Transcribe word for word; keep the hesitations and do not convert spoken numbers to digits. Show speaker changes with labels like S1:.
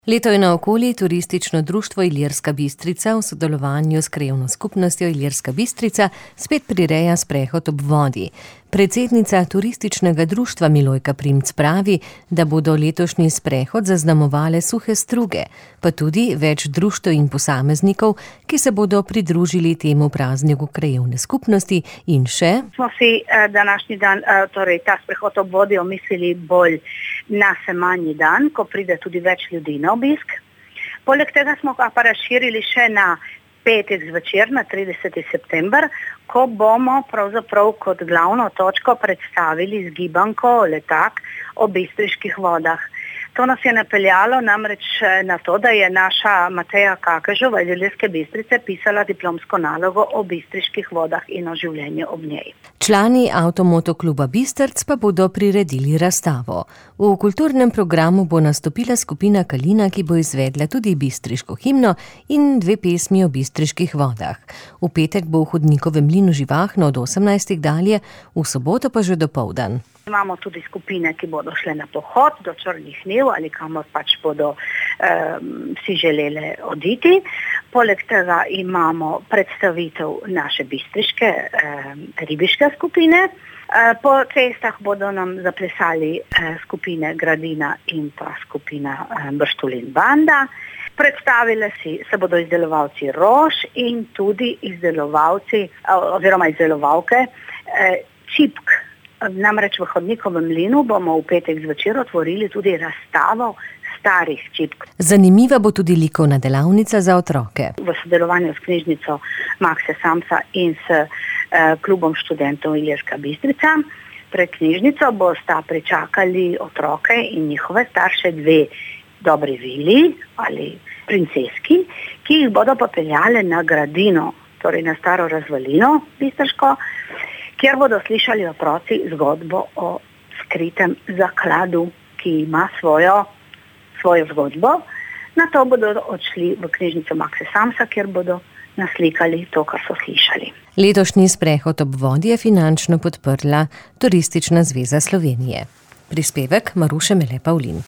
S1: Leto je naokoli Turistično društvo Ilirska Bistrica v sodelovanju s Krajevno skupnostjo Ilirska Bistrica spet prireja sprehod ob vodi. Predsednica Turističnega društva Milojka Primc pravi, da bodo letošnji sprehod zaznamovale suhe struge, pa tudi več društev in posameznikov, ki se bodo pridružili temu prazniku krajevne skupnosti in še.
S2: Smo si današnji dan, torej ta sprehod ob vodi omislili bolj na semanji dan, ko pride tudi več ljudi na obisk. Poleg tega smo ga pa razširili še na petek zvečer, na trideseti september, ko bomo pravzaprav kot glavno točko predstavili zgibanko letak o bistriških vodah. To nas je napeljalo namreč na to, da je naša Mateja Kakežova iz Ilirske Bistrice pisala diplomsko nalogo o bistriških vodah in o življenju ob njej.
S1: Člani Avtomoto kluba Bistrc pa bodo priredili razstavo. V kulturnem programu bo nastopila skupina Kalina, ki bo izvedla tudi bistriško himno in dve pesmi o bistriških vodah. V petek bo v Hodnikovem mlinu živahno od osemnajstih dalje, v soboto pa že dopoldan.
S2: Imamo tudi skupine, ki bodo šle na pohod do Črnih Njiv ali kamor pač bodo um, si želele oditi. Poleg tega imamo predstavitev naše bistriške um, ribiške skupine. Uh, po cestah bodo nam zaplesali uh, skupine Gradina in pa skupina um, Brštulin Banda. Predstavile si se bodo izdelovalci rož in tudi izdelovalci uh, oziroma izdelovalke uh, čipk. Namreč v Hodnikovem mlinu bomo v petek zvečer otvorili tudi razstavo starih čipk.
S1: Zanimiva bo tudi likovna delavnica za otroke.
S2: V sodelovanju s knjižnico Makse Samsa in s eh, klubom študentov Ilirska Bistrica. Pred knjižnico bosta pričakali otroke in njihove starše dve dobri vili ali princeski, ki jih bodo popeljale na Gradino, torej na staro razvalino bistriško, kjer bodo slišali otroci zgodbo o skritem zakladu, ki ima svojo, svojo zgodbo. Na to bodo odšli v knjižnico Makse Samsa, kjer bodo naslikali to, kar so slišali.
S1: Letošnji sprehod ob vodi je finančno podprla Turistična zveza Slovenije. Prispevek Maruše Mele Pavlin.